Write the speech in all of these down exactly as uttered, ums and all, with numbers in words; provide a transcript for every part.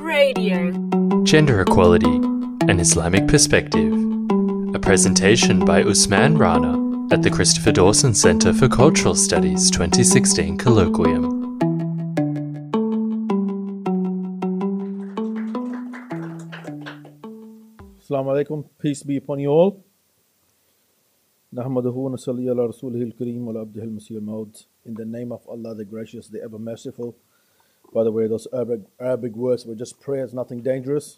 Radio. Gender Equality, an Islamic Perspective. A presentation by Usman Rana at the Christopher Dawson Center for Cultural Studies twenty sixteen Colloquium. Assalamu alaikum, peace be upon you all. Nahmaduhu wa nasalli ala rasulihil kareem wa ala abdihil masih al-maud. In the name of Allah, the gracious, the ever merciful. By the way, those Arabic, Arabic words were just prayers, nothing dangerous.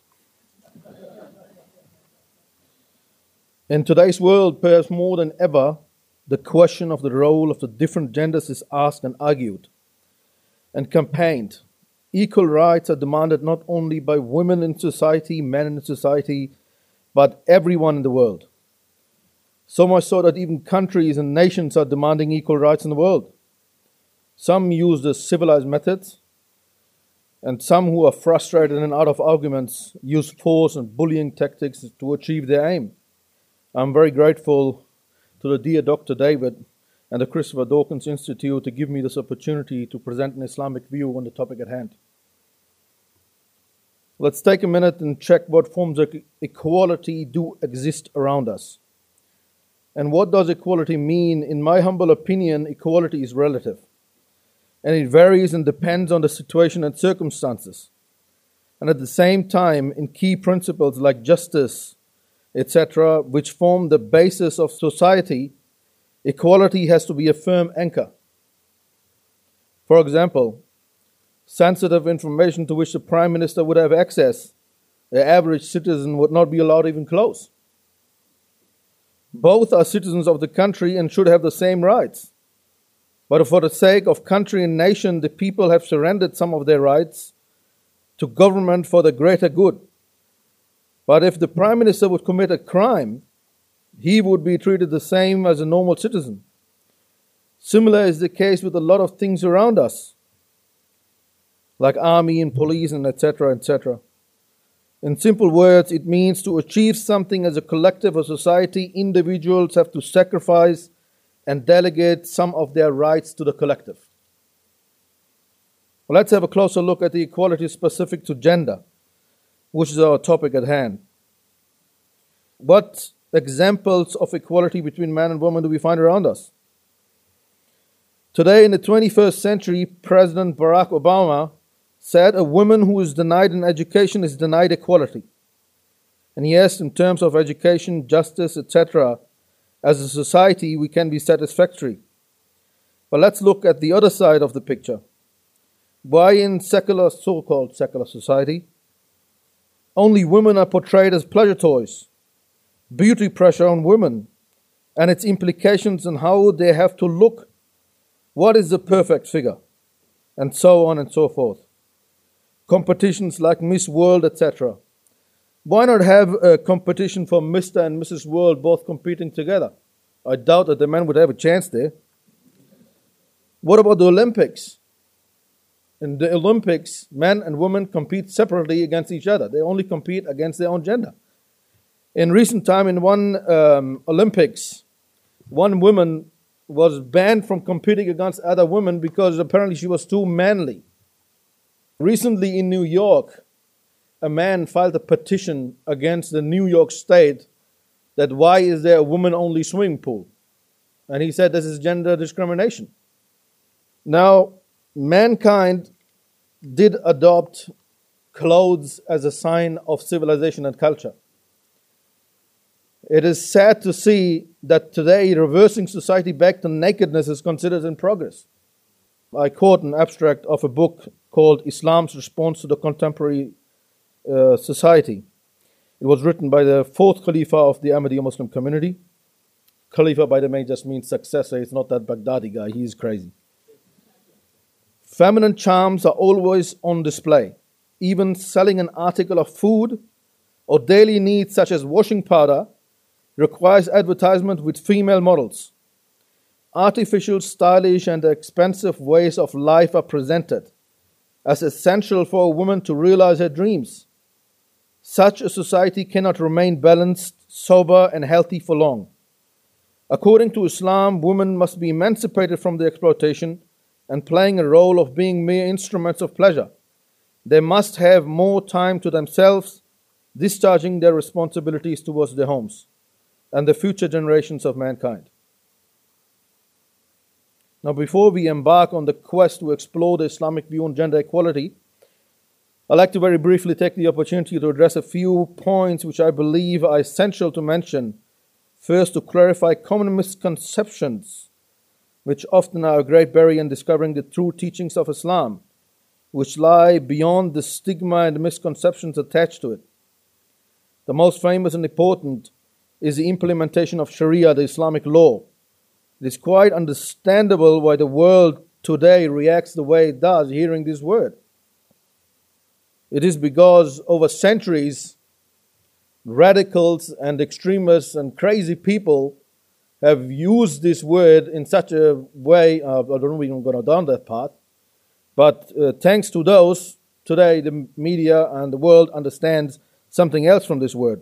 In today's world, perhaps more than ever, the question of the role of the different genders is asked and argued and campaigned. Equal rights are demanded not only by women in society, men in society, but everyone in the world. So much so that even countries and nations are demanding equal rights in the world. Some use the civilized methods, and some who are frustrated and out of arguments use force and bullying tactics to achieve their aim. I'm very grateful to the dear Doctor David and the Christopher Dawson Institute to give me this opportunity to present an Islamic view on the topic at hand. Let's take a minute and check what forms of equality do exist around us. And what does equality mean? In my humble opinion, equality is relative. And it varies and depends on the situation and circumstances. And at the same time, in key principles like justice, et cetera, which form the basis of society, equality has to be a firm anchor. For example, sensitive information to which the Prime Minister would have access, the average citizen would not be allowed even close. Both are citizens of the country and should have the same rights. But for the sake of country and nation, the people have surrendered some of their rights to government for the greater good. But if the Prime Minister would commit a crime, he would be treated the same as a normal citizen. Similar is the case with a lot of things around us, like army and police and et cetera, et cetera. In simple words, it means to achieve something as a collective or society, individuals have to sacrifice and delegate some of their rights to the collective. Well, let's have a closer look at the equality specific to gender, which is our topic at hand. What examples of equality between man and woman do we find around us? Today, in the twenty-first century, President Barack Obama said a woman who is denied an education is denied equality. And yes, in terms of education, justice, et cetera, as a society, we can be satisfactory. But let's look at the other side of the picture. Why in secular, so-called secular society, only women are portrayed as pleasure toys, beauty pressure on women, and its implications on how they have to look, what is the perfect figure, and so on and so forth. Competitions like Miss World, et cetera. Why not have a competition for Mister and Missus World both competing together? I doubt that the men would have a chance there. What about the Olympics? In the Olympics, men and women compete separately against each other. They only compete against their own gender. In recent time, in one um, Olympics, one woman was banned from competing against other women because apparently she was too manly. Recently in New York, a man filed a petition against the New York State that why is there a woman-only swimming pool? And he said this is gender discrimination. Now, mankind did adopt clothes as a sign of civilization and culture. It is sad to see that today reversing society back to nakedness is considered in progress. I quote an abstract of a book called Islam's Response to the Contemporary uh, Society. It was written by the fourth Khalifa of the Ahmadiyya Muslim community. Khalifa, by the way, just means successor. It's not that Baghdadi guy. He is crazy. Feminine charms are always on display. Even selling an article of food or daily needs such as washing powder requires advertisement with female models. Artificial, stylish, and expensive ways of life are presented as essential for a woman to realize her dreams. Such a society cannot remain balanced, sober, and healthy for long. According to Islam, women must be emancipated from the exploitation and playing a role of being mere instruments of pleasure. they must have more time to themselves, discharging their responsibilities towards their homes and the future generations of mankind. Now, before we embark on the quest to explore the Islamic view on gender equality, I'd like to very briefly take the opportunity to address a few points which I believe are essential to mention. First, to clarify common misconceptions, which often are a great barrier in discovering the true teachings of Islam, which lie beyond the stigma and misconceptions attached to it. The most famous and important is the implementation of Sharia, the Islamic law. It is quite understandable why the world today reacts the way it does hearing this word. It is because over centuries, radicals and extremists and crazy people have used this word in such a way, uh, I don't know if we're going down that path, but uh, thanks to those, today the media and the world understands something else from this word.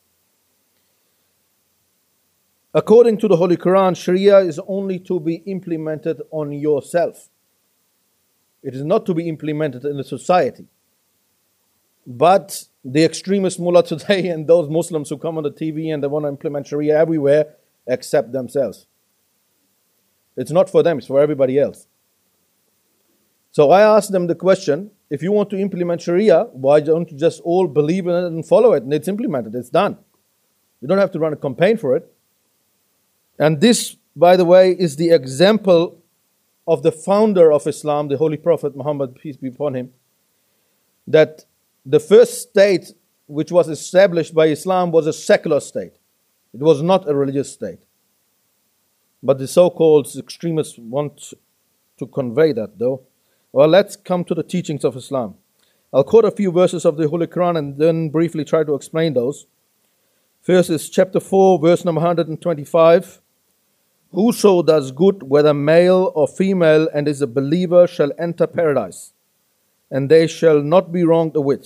According to the Holy Quran, Sharia is only to be implemented on yourself. It is not to be implemented in the society. But the extremist mullah today and those Muslims who come on the T V and they want to implement Sharia everywhere accept themselves. It's not for them, it's for everybody else. So I asked them the question, if you want to implement Sharia, why don't you just all believe in it and follow it and it's implemented, it's done. You don't have to run a campaign for it. And this, by the way, is the example of the founder of Islam, the Holy Prophet Muhammad, peace be upon him, that the first state which was established by Islam was a secular state. It was not a religious state. But the so-called extremists want to convey that, though. Well, let's come to the teachings of Islam. I'll quote a few verses of the Holy Quran and then briefly try to explain those. First is chapter four, verse number one hundred twenty-five. Whoso does good, whether male or female, and is a believer, shall enter paradise, and they shall not be wronged a whit.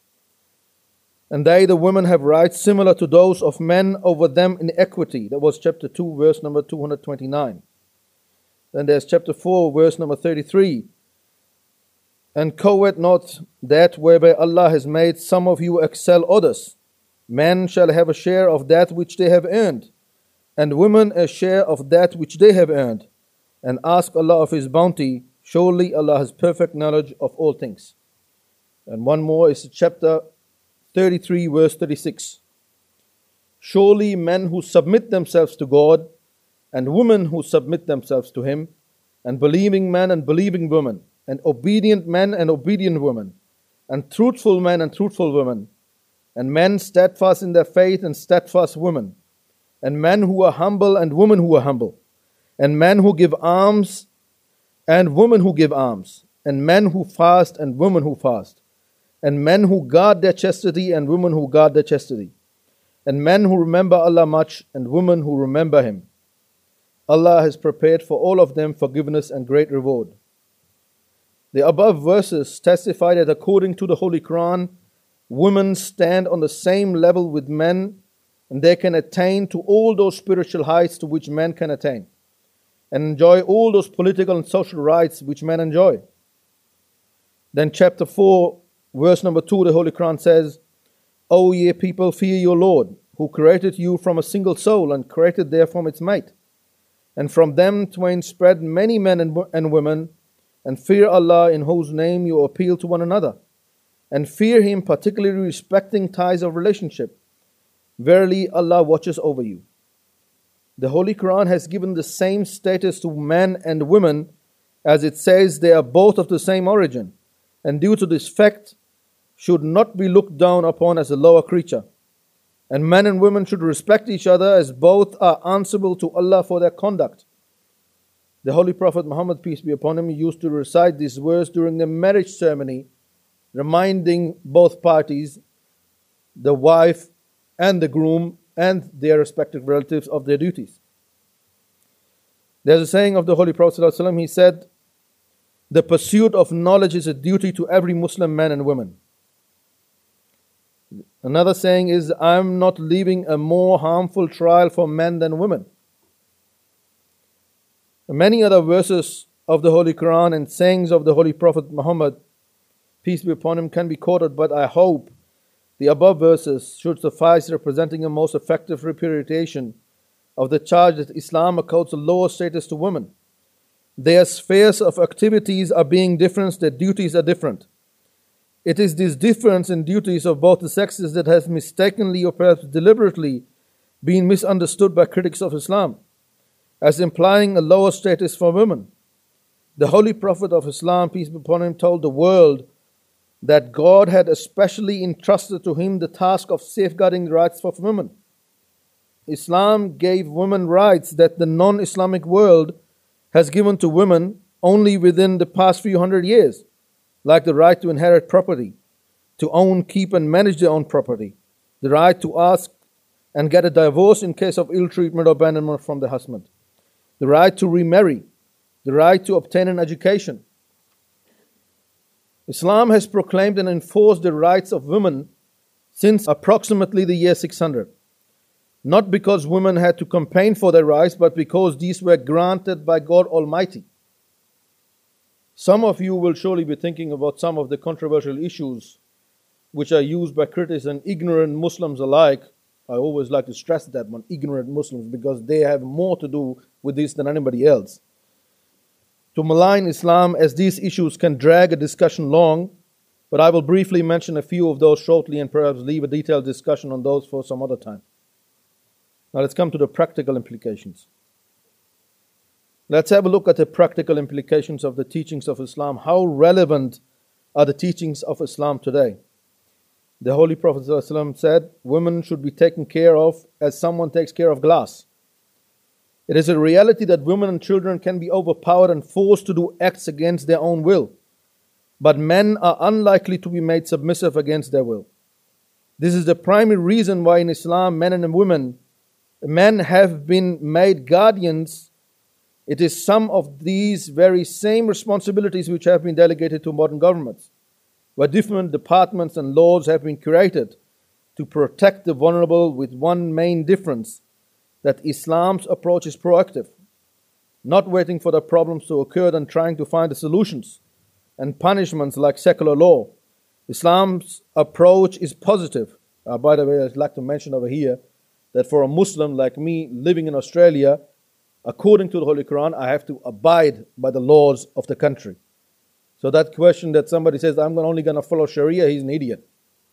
And they, the women, have rights similar to those of men over them in equity. That was chapter two, verse number two hundred twenty-nine. Then there's chapter four, verse number thirty-three. And covet not that whereby Allah has made some of you excel others. Men shall have a share of that which they have earned, and women a share of that which they have earned. And ask Allah of His bounty. Surely Allah has perfect knowledge of all things. And one more is chapter thirty-three, verse thirty-six. Surely men who submit themselves to God, and women who submit themselves to Him, and believing men and believing women, and obedient men and obedient women, and truthful men and truthful women, and men steadfast in their faith and steadfast women, and men who are humble and women who are humble, and men who give alms and women who give alms, and men who fast and women who fast, and men who guard their chastity and women who guard their chastity, and men who remember Allah much and women who remember Him. Allah has prepared for all of them forgiveness and great reward. The above verses testify that according to the Holy Quran, women stand on the same level with men, and they can attain to all those spiritual heights to which men can attain, and enjoy all those political and social rights which men enjoy. Then chapter four, verse number two, the Holy Quran says, O ye people, fear your Lord, who created you from a single soul, and created therefrom its mate. And from them twain spread many men and, and women, and fear Allah, in whose name you appeal to one another. And fear Him, particularly respecting ties of relationship. Verily, Allah watches over you. The Holy Quran has given the same status to men and women, as it says they are both of the same origin, and due to this fact, should not be looked down upon as a lower creature. And men and women should respect each other, as both are answerable to Allah for their conduct. The Holy Prophet Muhammad, peace be upon him, used to recite these words during the marriage ceremony, reminding both parties, the wife and the groom and their respective relatives, of their duties. There's a saying of the Holy Prophet ﷺ, he said, the pursuit of knowledge is a duty to every Muslim man and woman. Another saying is, I am not leaving a more harmful trial for men than women. Many other verses of the Holy Quran and sayings of the Holy Prophet Muhammad, peace be upon him, can be quoted, but I hope the above verses should suffice, representing a most effective repudiation of the charge that Islam accords a lower status to women. Their spheres of activities are being different, their duties are different. It is this difference in duties of both the sexes that has mistakenly or perhaps deliberately been misunderstood by critics of Islam as implying a lower status for women. The Holy Prophet of Islam, peace be upon him, told the world that God had especially entrusted to him the task of safeguarding the rights of women. Islam gave women rights that the non-Islamic world has given to women only within the past few hundred years, like the right to inherit property, to own, keep and manage their own property, the right to ask and get a divorce in case of ill treatment or abandonment from the husband, the right to remarry, the right to obtain an education. Islam has proclaimed and enforced the rights of women since approximately the year six hundred. Not because women had to campaign for their rights, but because these were granted by God Almighty. Some of you will surely be thinking about some of the controversial issues which are used by critics and ignorant Muslims alike. I always like to stress that one, ignorant Muslims, because they have more to do with this than anybody else. To malign Islam, as these issues can drag a discussion long, but I will briefly mention a few of those shortly and perhaps leave a detailed discussion on those for some other time. Now let's come to the practical implications. Let's have a look at the practical implications of the teachings of Islam. How relevant are the teachings of Islam today? The Holy Prophet ﷺ said, women should be taken care of as someone takes care of glass. It is a reality that women and children can be overpowered and forced to do acts against their own will. But men are unlikely to be made submissive against their will. This is the primary reason why in Islam men and women, men have been made guardians. It is some of these very same responsibilities which have been delegated to modern governments, where different departments and laws have been created to protect the vulnerable, with one main difference, that Islam's approach is proactive, not waiting for the problems to occur and trying to find the solutions and punishments like secular law. Islam's approach is positive. Uh, by the way, I'd like to mention over here that for a Muslim like me living in Australia, according to the Holy Quran, I have to abide by the laws of the country. So that question that somebody says, I'm only going to follow Sharia, he's an idiot.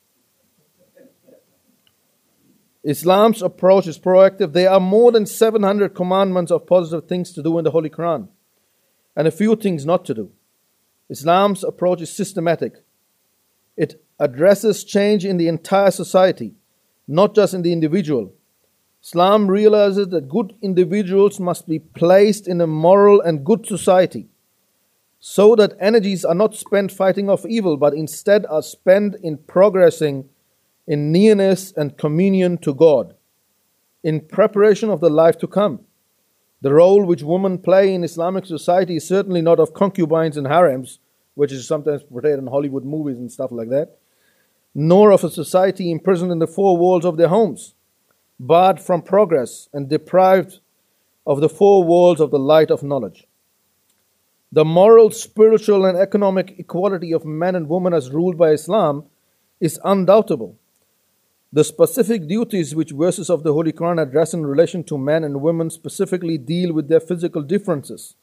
Islam's approach is proactive. There are more than seven hundred commandments of positive things to do in the Holy Quran, and a few things not to do. Islam's approach is systematic. It addresses change in the entire society, not just in the individual. Islam realizes that good individuals must be placed in a moral and good society, so that energies are not spent fighting off evil, but instead are spent in progressing in nearness and communion to God, in preparation of the life to come. The role which women play in Islamic society is certainly not of concubines and harems, which is sometimes portrayed in Hollywood movies and stuff like that, nor of a society imprisoned in the four walls of their homes, barred from progress and deprived of the four walls of the light of knowledge. The moral, spiritual and economic equality of men and women as ruled by Islam is undoubtable. The specific duties which verses of the Holy Quran address in relation to men and women specifically deal with their physical differences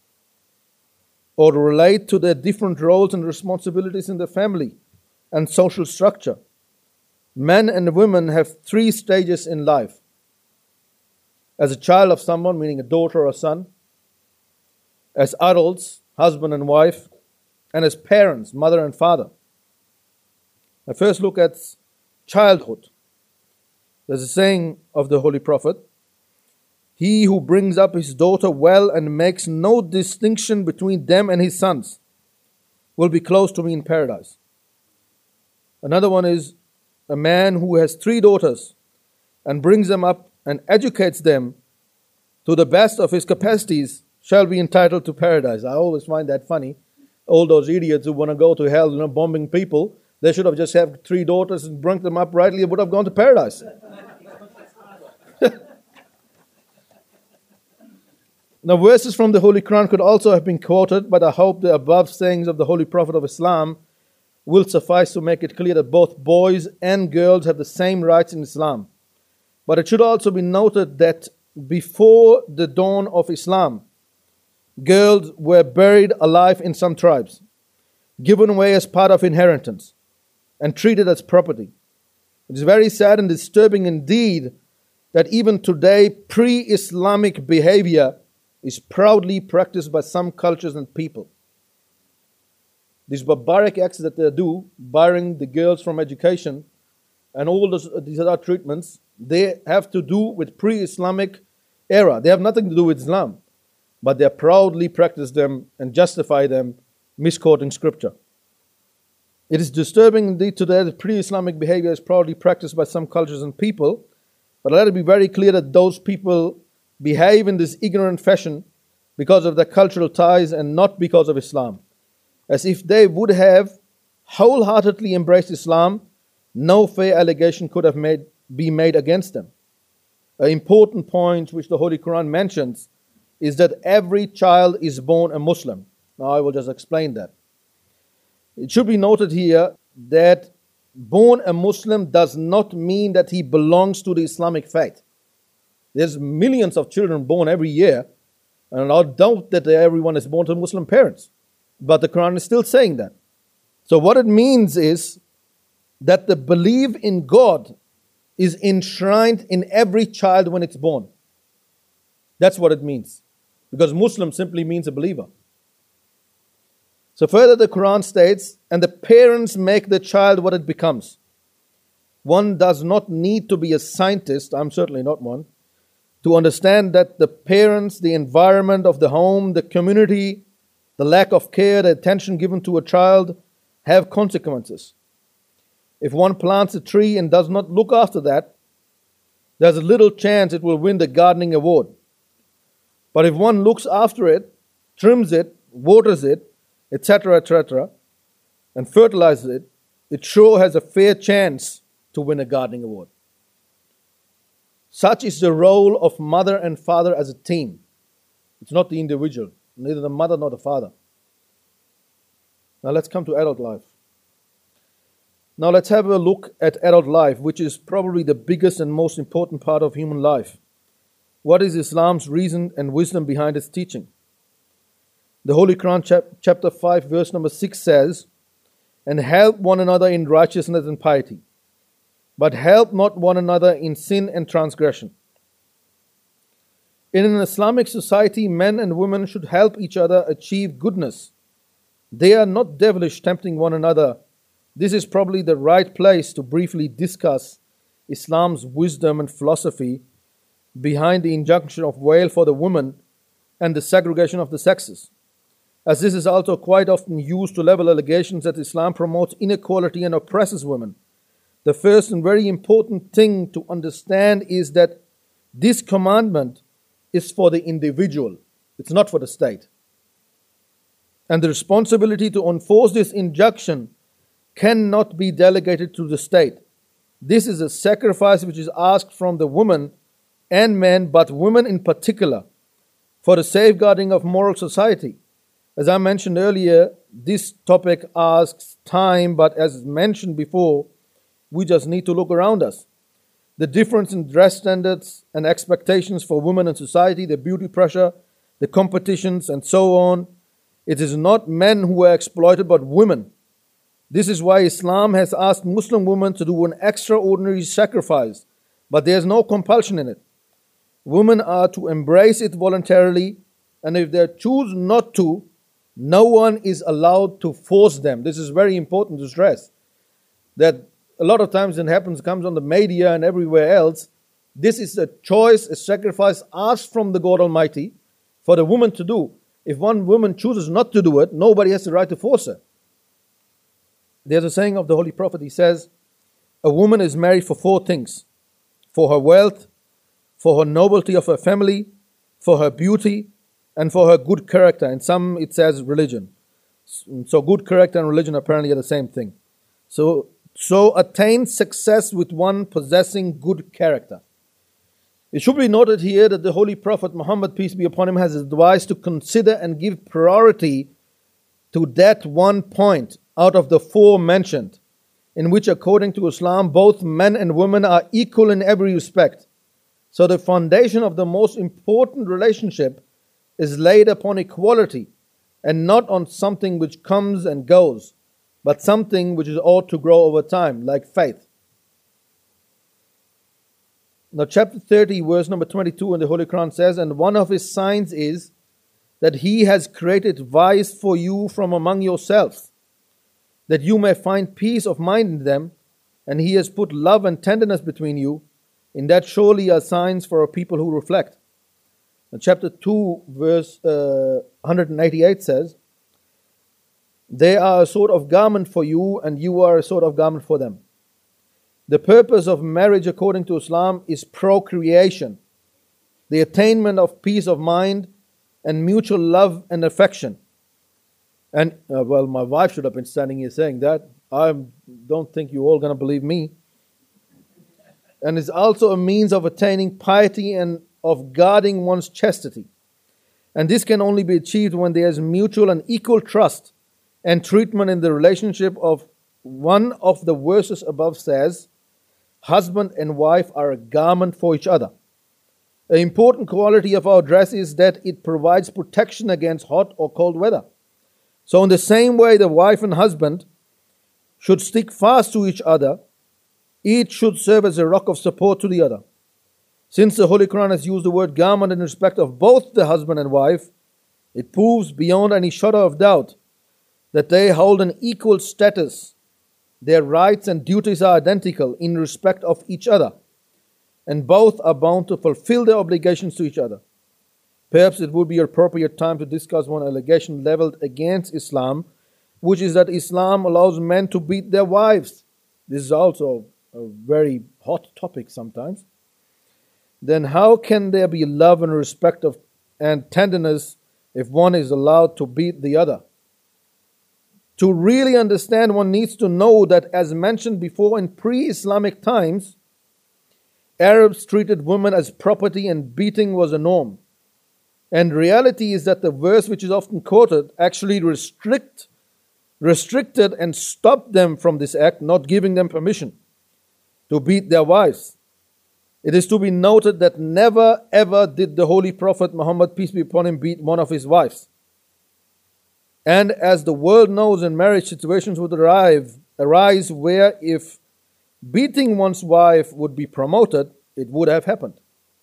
or relate to their different roles and responsibilities in the family and social structure. Men and women have three stages in life. As a child of someone, meaning a daughter or son, as adults, husband and wife, and as parents, mother and father. Now first look at childhood. There's a saying of the Holy Prophet, he who brings up his daughter well and makes no distinction between them and his sons will be close to me in paradise. Another one is a man who has three daughters and brings them up and educates them to the best of his capacities shall be entitled to paradise. I always find that funny. All those idiots who want to go to hell, you know, bombing people, they should have just had three daughters and brought them up rightly and would have gone to paradise. Now, verses from the Holy Quran could also have been quoted, but I hope the above sayings of the Holy Prophet of Islam will suffice to make it clear that both boys and girls have the same rights in Islam. But it should also be noted that before the dawn of Islam, girls were buried alive in some tribes, given away as part of inheritance, and treated as property. It is very sad and disturbing indeed that even today pre-Islamic behavior is proudly practiced by some cultures and people. These barbaric acts that they do, barring the girls from education and all those, these other treatments, they have to do with pre-Islamic era. They have nothing to do with Islam, but they proudly practice them and justify them, misquoting scripture. It is disturbing indeed today that pre-Islamic behavior is proudly practiced by some cultures and people, but let it be very clear that those people behave in this ignorant fashion because of their cultural ties and not because of Islam. As if they would have wholeheartedly embraced Islam, no fair allegation could have made, be made against them. An important point which the Holy Quran mentions is that every child is born a Muslim. Now I will just explain that. It should be noted here that born a Muslim does not mean that he belongs to the Islamic faith. There's millions of children born every year, and I doubt that everyone is born to Muslim parents. But the Quran is still saying that. So what it means is that the belief in God is enshrined in every child when it's born. That's what it means. Because Muslim simply means a believer. So further the Quran states, and the parents make the child what it becomes. One does not need to be a scientist, I'm certainly not one, to understand that the parents, the environment of the home, the community, the lack of care, the attention given to a child have consequences. If one plants a tree and does not look after that, there's a little chance it will win the gardening award. But if one looks after it, trims it, waters it, et cetera, et cetera, and fertilizes it, it sure has a fair chance to win a gardening award. Such is the role of mother and father as a team. It's not the individual, neither the mother nor the father. Now let's come to adult life. Now let's have a look at adult life, which is probably the biggest and most important part of human life. What is Islam's reason and wisdom behind its teaching? The Holy Quran chap- chapter five verse number six says, and help one another in righteousness and piety, but help not one another in sin and transgression. In an Islamic society, men and women should help each other achieve goodness. They are not devilish, tempting one another. This is probably the right place to briefly discuss Islam's wisdom and philosophy behind the injunction of wail for the woman and the segregation of the sexes, as this is also quite often used to level allegations that Islam promotes inequality and oppresses women. The first and very important thing to understand is that this commandment is for the individual. It's not for the state. And the responsibility to enforce this injunction cannot be delegated to the state. This is a sacrifice which is asked from the woman and men, but women in particular, for the safeguarding of moral society. As I mentioned earlier, this topic asks time, but as mentioned before, we just need to look around us. The difference in dress standards and expectations for women in society, the beauty pressure, the competitions, and so on. It is not men who are exploited, but women. This is why Islam has asked Muslim women to do an extraordinary sacrifice, but there is no compulsion in it. Women are to embrace it voluntarily, and if they choose not to, no one is allowed to force them. This is very important to stress. That a lot of times it happens, comes on the media and everywhere else. This is a choice, a sacrifice asked from the God Almighty for the woman to do. If one woman chooses not to do it, nobody has the right to force her. There's a saying of the Holy Prophet. He says, a woman is married for four things: for her wealth, for her nobility of her family, for her beauty, and for her good character. In some it says religion. So good character and religion apparently are the same thing. So, so attain success with one possessing good character. It should be noted here that the Holy Prophet Muhammad, peace be upon him, has advised to consider and give priority to that one point out of the four mentioned, in which according to Islam both men and women are equal in every respect. So the foundation of the most important relationship is laid upon equality and not on something which comes and goes, but something which is ought to grow over time, like faith. Now chapter thirty, verse number twenty-two in the Holy Quran says, "And one of his signs is that he has created wives for you from among yourselves, that you may find peace of mind in them, and he has put love and tenderness between you. In that surely are signs for a people who reflect." And chapter two, verse uh, one hundred eighty-eight says, "They are a sort of garment for you, and you are a sort of garment for them." The purpose of marriage according to Islam is procreation, the attainment of peace of mind, and mutual love and affection. And, uh, well, my wife should have been standing here saying that. I don't think you're all going to believe me. And it's also a means of attaining piety and of guarding one's chastity. And this can only be achieved when there is mutual and equal trust and treatment in the relationship. Of one of the verses above says, husband and wife are a garment for each other. An important quality of our dress is that it provides protection against hot or cold weather. So in the same way, the wife and husband should stick fast to each other. Each should serve as a rock of support to the other. Since the Holy Quran has used the word garment in respect of both the husband and wife, it proves beyond any shadow of doubt that they hold an equal status. Their rights and duties are identical in respect of each other, and both are bound to fulfill their obligations to each other. Perhaps it would be an appropriate time to discuss one allegation leveled against Islam, which is that Islam allows men to beat their wives. This is also a very hot topic sometimes. Then how can there be love and respect of, and tenderness if one is allowed to beat the other? To really understand, one needs to know that, as mentioned before, in pre-Islamic times, Arabs treated women as property and beating was a norm. And reality is that the verse which is often quoted actually restrict, restricted and stopped them from this act, not giving them permission to beat their wives. It is to be noted that never ever did the Holy Prophet Muhammad, peace be upon him, beat one of his wives. And as the world knows, in marriage situations would arrive, arise where if beating one's wife would be promoted, it would have happened.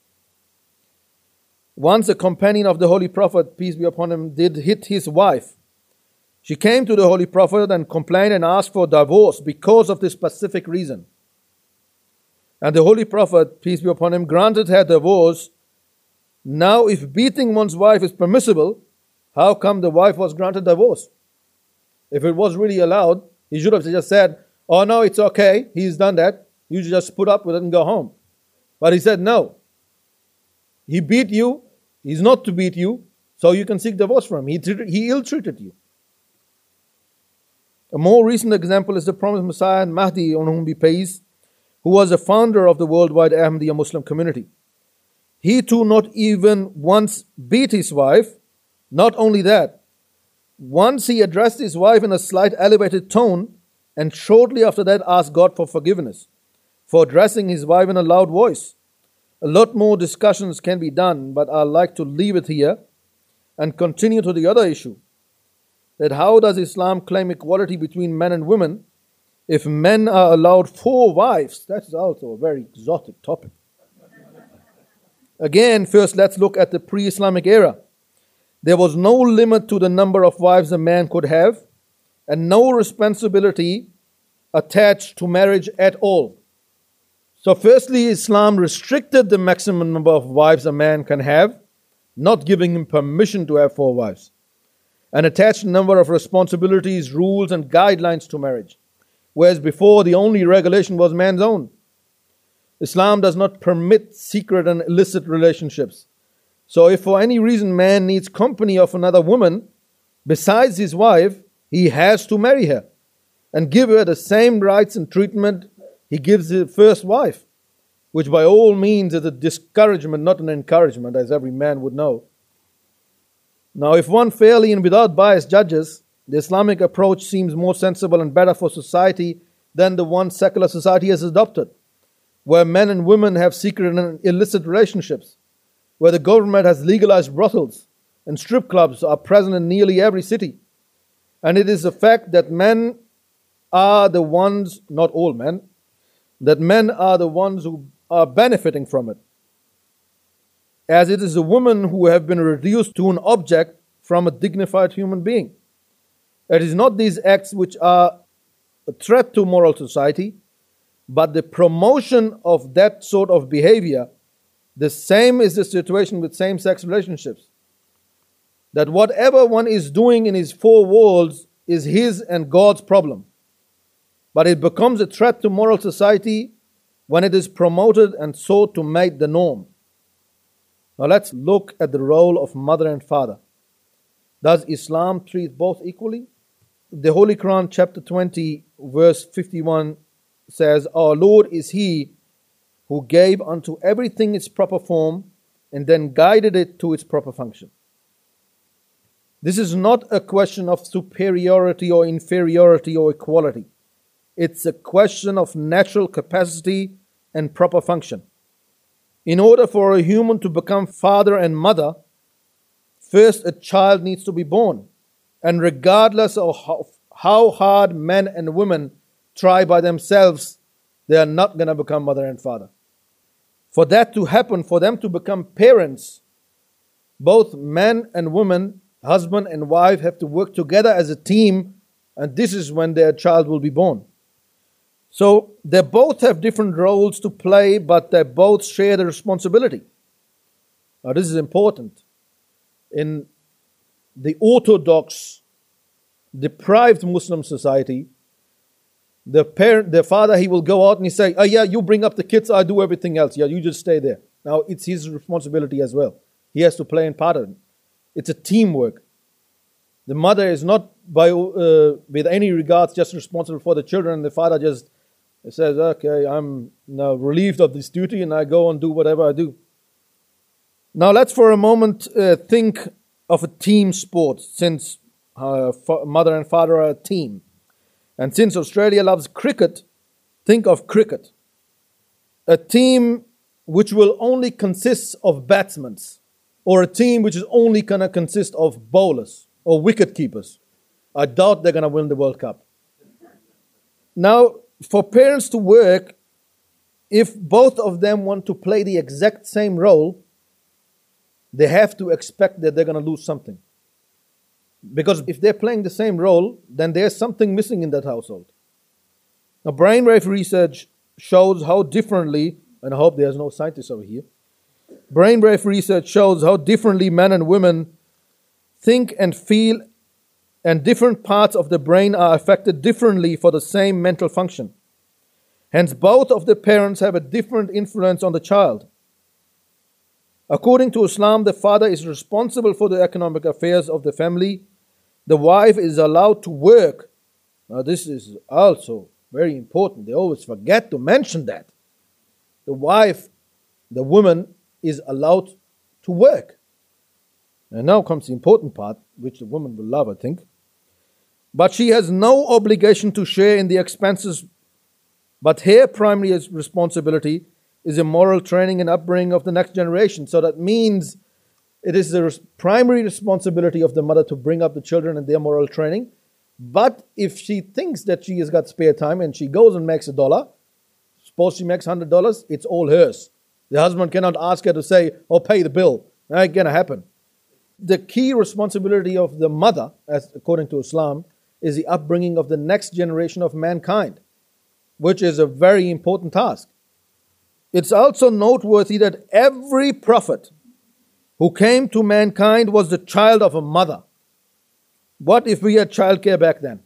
Once a companion of the Holy Prophet, peace be upon him, did hit his wife. She came to the Holy Prophet and complained and asked for divorce because of this specific reason. And the Holy Prophet, peace be upon him, granted her divorce. Now, if beating one's wife is permissible, how come the wife was granted divorce? If it was really allowed, he should have just said, "Oh no, it's okay, he's done that. You just put up with it and go home." But he said, no. He beat you, he's not to beat you, so you can seek divorce from him. He, treated, he ill-treated you. A more recent example is the promised Messiah and Mahdi, on whom be peace, who was a founder of the worldwide Ahmadiyya Muslim community. He too not even once beat his wife. Not only that, once he addressed his wife in a slight elevated tone, and shortly after that asked God for forgiveness for addressing his wife in a loud voice. A lot more discussions can be done, but I'd like to leave it here and continue to the other issue. That how does Islam claim equality between men and women if men are allowed four wives? That is also a very exotic topic. Again, first let's look at the pre-Islamic era. There was no limit to the number of wives a man could have, and no responsibility attached to marriage at all. So firstly, Islam restricted the maximum number of wives a man can have, not giving him permission to have four wives, and attached a number of responsibilities, rules and guidelines to marriage, whereas before the only regulation was man's own. Islam does not permit secret and illicit relationships. So if for any reason man needs company of another woman besides his wife, he has to marry her and give her the same rights and treatment he gives his first wife, which by all means is a discouragement, not an encouragement, as every man would know. Now, if one fairly and without bias judges The Islamic approach seems more sensible and better for society than the one secular society has adopted, where men and women have secret and illicit relationships, where the government has legalized brothels and strip clubs are present in nearly every city. And it is a fact that men are the ones, not all men, that men are the ones who are benefiting from it, as it is the women who have been reduced to an object from a dignified human being. It is not these acts which are a threat to moral society, but the promotion of that sort of behavior. The same is the situation with same-sex relationships. That whatever one is doing in his four walls is his and God's problem. But it becomes a threat to moral society when it is promoted and sought to make the norm. Now let's look at the role of mother and father. Does Islam treat both equally? The Holy Quran, chapter twenty, verse fifty-one says, "Our Lord is He who gave unto everything its proper form and then guided it to its proper function." This is not a question of superiority or inferiority or equality. It's a question of natural capacity and proper function. In order for a human to become father and mother, first a child needs to be born. And regardless of how, how hard men and women try by themselves, they are not going to become mother and father. For that to happen, for them to become parents, both men and women, husband and wife, have to work together as a team, and this is when their child will be born. So they both have different roles to play, but they both share the responsibility. Now this is important. In the orthodox, deprived Muslim society, the parent, the father, he will go out and he say, "Oh yeah, you bring up the kids, I do everything else. Yeah, you just stay there." Now it's his responsibility as well. He has to play in part of it. It's a teamwork. The mother is not by uh, with any regards just responsible for the children. The father just says, "Okay, I'm now relieved of this duty and I go and do whatever I do." Now let's for a moment uh, think of a team sport, since uh, mother and father are a team. And since Australia loves cricket, think of cricket. A team which will only consist of batsmen, or a team which is only going to consist of bowlers or wicket keepers. I doubt they're going to win the World Cup. Now, for parents to work, if both of them want to play the exact same role, they have to expect that they're going to lose something. Because if they're playing the same role, then there's something missing in that household. Now, brainwave research shows how differently, and I hope there's no scientists over here, brainwave research shows how differently men and women think and feel, and different parts of the brain are affected differently for the same mental function. Hence, both of the parents have a different influence on the child. According to Islam, the father is responsible for the economic affairs of the family. The wife is allowed to work. Now, this is also very important. They always forget to mention that. The wife, the woman, is allowed to work. And now comes the important part, which the woman will love, I think. But she has no obligation to share in the expenses. But her primary responsibility is a moral training and upbringing of the next generation. So that means it is the res- primary responsibility of the mother to bring up the children and their moral training. But if she thinks that she has got spare time and she goes and makes a dollar, suppose she makes one hundred dollars, it's all hers. The husband cannot ask her to say, "Oh, pay the bill." That ain't going to happen. The key responsibility of the mother, as according to Islam, is the upbringing of the next generation of mankind, which is a very important task. It's also noteworthy that every prophet who came to mankind was the child of a mother. What if we had childcare back then?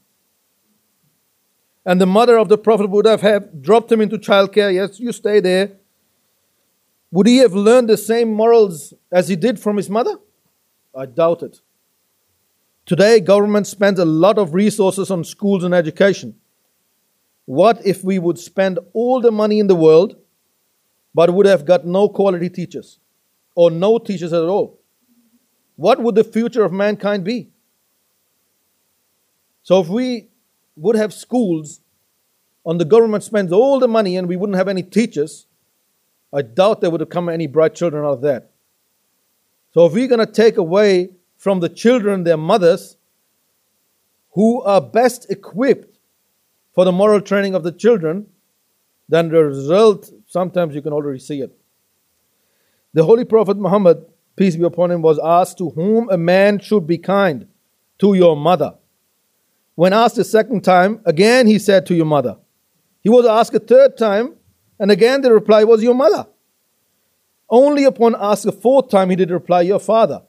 And the mother of the prophet would have, have dropped him into childcare. Yes, you stay there. Would he have learned the same morals as he did from his mother? I doubt it. Today, government spends a lot of resources on schools and education. What if we would spend all the money in the world, but would have got no quality teachers, or no teachers at all? What would the future of mankind be? So if we would have schools and the government spends all the money and we wouldn't have any teachers, I doubt there would have come any bright children out of that. So if we're going to take away from the children their mothers, who are best equipped for the moral training of the children, then the result, sometimes you can already see it. The Holy Prophet Muhammad, peace be upon him, was asked to whom a man should be kind, to your mother. When asked a second time, again he said to your mother. He was asked a third time, and again the reply was your mother. Only upon asked a fourth time he did reply, your father.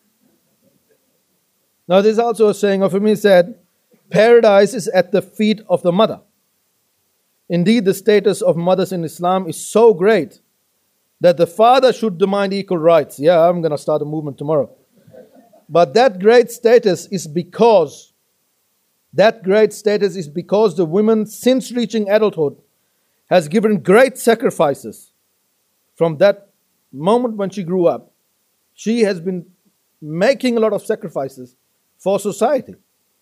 Now there's also a saying of him, he said, paradise is at the feet of the mother. Indeed, the status of mothers in Islam is so great that the father should demand equal rights. Yeah, I'm going to start a movement tomorrow. But that great status is because, that great status is because the woman, since reaching adulthood, has given great sacrifices. From that moment when she grew up, she has been making a lot of sacrifices for society.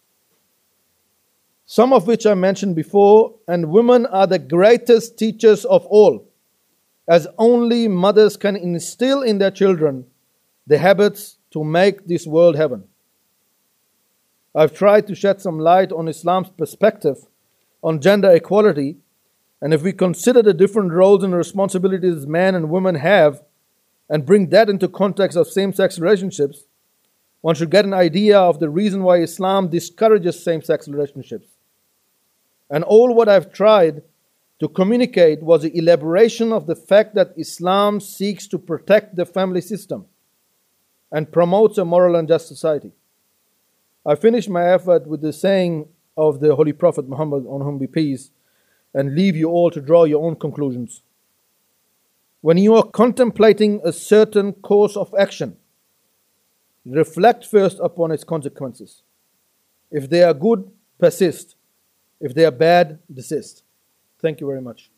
Some of which I mentioned before, and women are the greatest teachers of all, as only mothers can instill in their children the habits to make this world heaven. I've tried to shed some light on Islam's perspective on gender equality, and if we consider the different roles and responsibilities men and women have, and bring that into context of same-sex relationships, one should get an idea of the reason why Islam discourages same-sex relationships. And all what I've tried to communicate was the elaboration of the fact that Islam seeks to protect the family system and promotes a moral and just society. I finish my effort with the saying of the Holy Prophet Muhammad, on whom be peace, and leave you all to draw your own conclusions. When you are contemplating a certain course of action, reflect first upon its consequences. If they are good, persist. If they are bad, desist. Thank you very much.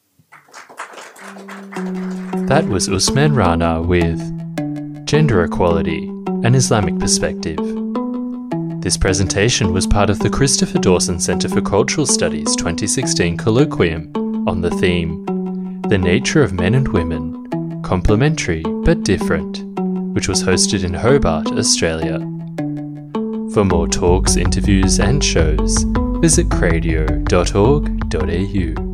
That was Usman Rana with Gender Equality, an Islamic Perspective. This presentation was part of the Christopher Dawson Centre for Cultural Studies twenty sixteen colloquium on the theme, The Nature of Men and Women, Complementary but Different, which was hosted in Hobart, Australia. For more talks, interviews and shows, visit cradio dot org dot a u.